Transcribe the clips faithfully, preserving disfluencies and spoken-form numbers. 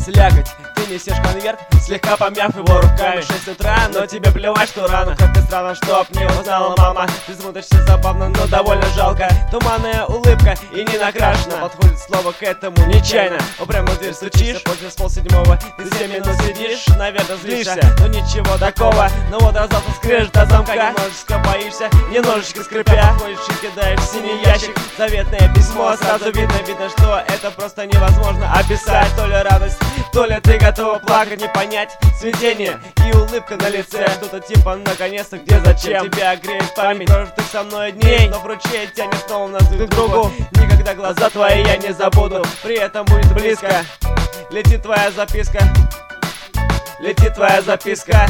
слякоть. Ты несешь конверт, слегка помяв его руками. Шесть утра, но тебе плевать, что рано. Как ты странно, чтоб не узнала мама. Ты смотришься забавно, но довольно жалко. Туманная улыбка и не накрашена. Подходит слово к этому нечаянно. Упрямо в дверь стучишь, после полседьмого. Ты семь минут сидишь, наверное злишься, но ничего такого. Но вот раздался скрежет от замка. Немножечко боишься, немножечко скрипя. Ходишь и кидаешь в синий ящик заветное письмо. Сразу видно, видно, что это просто невозможно описать. То ли радость, то ли ты готова плакать, не понять смятение и улыбка на лице. Что-то типа наконец-то где зачем. Тебя греет память прожитых со мной дней, но в ручей тянет снова нас друг к другу. Никогда глаза твои я не забуду, при этом будет близко. Летит твоя записка, летит твоя записка.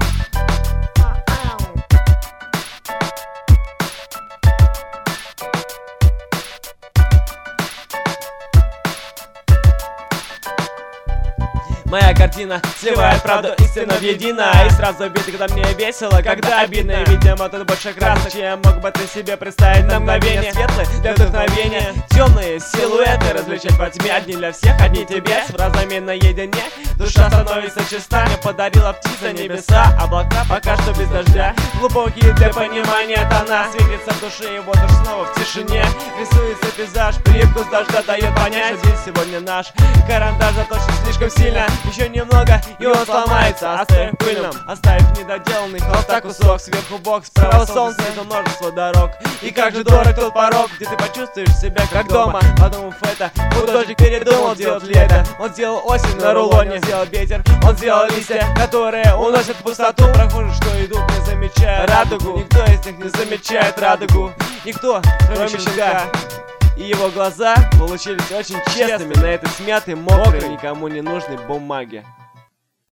Моя картина сливает правду истину в едино. И сразу обидно, когда мне весело, когда обидно. И, видимо, тут больше красок, чем мог бы ты себе представить на мгновение. Светлые для вдохновения, темные силуэты различать по тьме. Одни для всех, одни тебе, с фразами наедине. Душа становится чиста, мне подарила птица небеса. Облака пока что без дождя, глубокие для понимания тона. Светится в душе, и вот уж снова в тишине рисуется пейзаж. Привкус дождя дает понять, что день сегодня наш. Карандаш заточен слишком сильно, еще немного, и он сломается. Оставив пыльным, оставив недоделанный холста кусок. Сверху бок, справа солнце, это множество дорог. И как же дорог тот порог, где ты почувствуешь себя как дома. Подумав это, художник передумал делать лето. Он сделал осень на рулоне, сделал ветер, он сделал листья, которые уносят в пустоту. Прохожих, что идут, не замечая радугу. Никто из них не замечает радугу. Никто, кроме щенка. И его глаза получились очень честными на этой смятой, мокрой, никому не нужной бумаге.